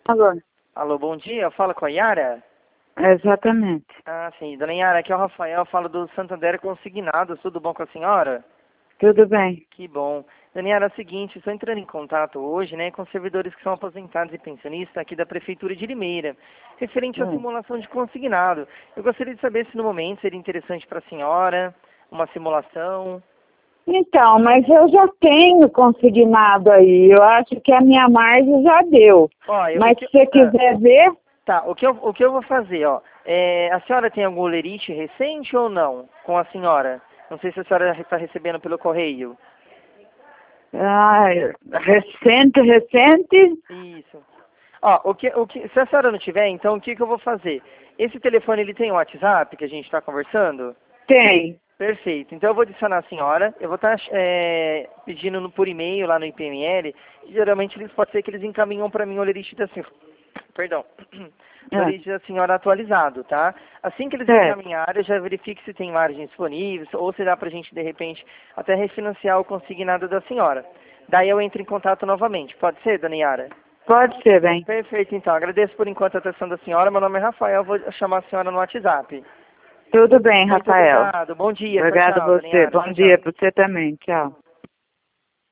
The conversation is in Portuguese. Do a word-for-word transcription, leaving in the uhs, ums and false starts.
Alô, Alô, bom dia. Fala com a Yara? exatamente. Ah, sim. Dona Yara, aqui é o Rafael. Falo do Santander Consignados. Tudo bom com a senhora? Tudo bem. Que bom. Dona Yara, é o seguinte, estou entrando em contato hoje, né, com servidores que são aposentados e pensionistas aqui da Prefeitura de Limeira, referente à Hum. simulação de consignado. Eu gostaria de saber se no momento seria interessante para a senhora uma simulação. Então, mas eu já tenho consignado aí. Eu acho que a minha margem já deu. Ó, eu, o Mas que, se você ah, quiser ver, tá, o que, eu, o que eu vou fazer, ó, é, a senhora tem algum lerite recente ou não com a senhora? Não sei se a senhora está recebendo pelo correio. ah, recente, recente, Isso. Ó, o que, o que, se a senhora não tiver, então o que, que eu vou fazer? Esse telefone, ele tem um WhatsApp que a gente está conversando? tem. Perfeito. Então eu vou adicionar a senhora, eu vou estar é, pedindo no, por e-mail lá no I P M L, e geralmente eles pode ser que eles encaminham para mim o lerite da senhora. Perdão. O Ah, lerite da senhora atualizado, tá? Assim que eles certo. encaminharem, eu já verifico se tem margens disponíveis, ou se dá pra gente, de repente, até refinanciar o consignado da senhora. Daí eu entro em contato novamente. Pode ser, dona Yara? Pode ser, bem. Perfeito, então. Agradeço por enquanto a atenção da senhora. Meu nome é Rafael, vou chamar a senhora no WhatsApp. Tudo bem, Muito Rafael. obrigado. Bom dia. Tchau, Obrigado a tchau, dona você. Yara. Bom Tchau, dia tchau. para você também. Tchau.